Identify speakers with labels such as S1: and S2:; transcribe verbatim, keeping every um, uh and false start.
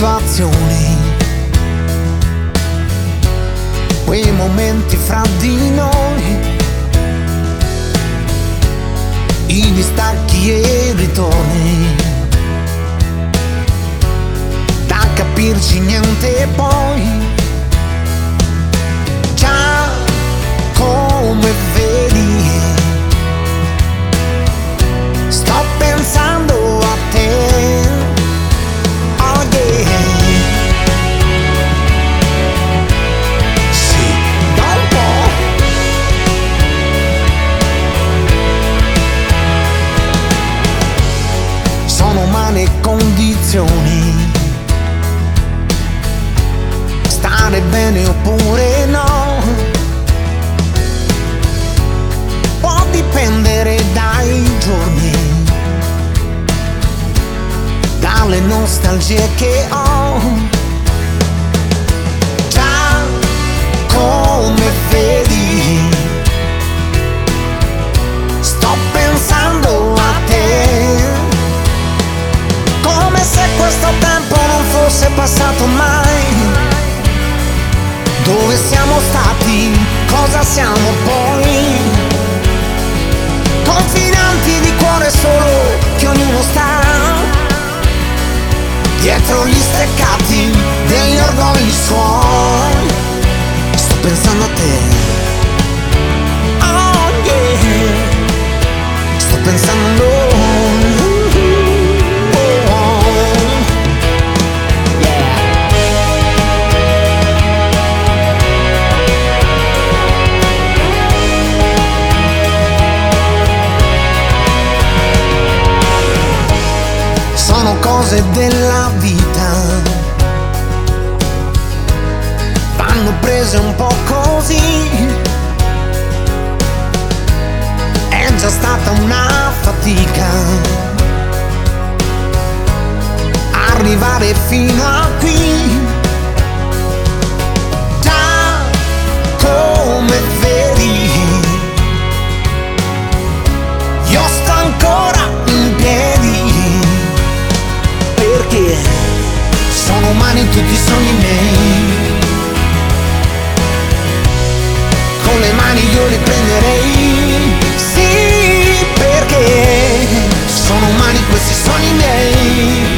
S1: situazioni, quei momenti fra di noi, i distacchi e i ritorni, da capirci niente poi. Già come vedi, sto pensando a te. Oh yeah. Sì, da un po'. Sono umane condizioni, stare bene oppure no, può dipendere dai giorni, dalle nostalgie che ho. Già come vedi, sto pensando a te, come se questo tempo non fosse passato mai. Dove siamo stati, cosa siamo poi? Confinanti di cuore solo, che ognuno sta dietro gli steccati degli orgogli suoi. Sto pensando a te. Oh yeah. Sto pensando a sono cose della vita, vanno prese un po' così. È già stata una fatica arrivare fino a qui. Già come vedi, io sto ancora in piedi, perché sono umani tutti i sogni miei. Con le mani io li prenderei, sì, perché sono umani questi sogni miei.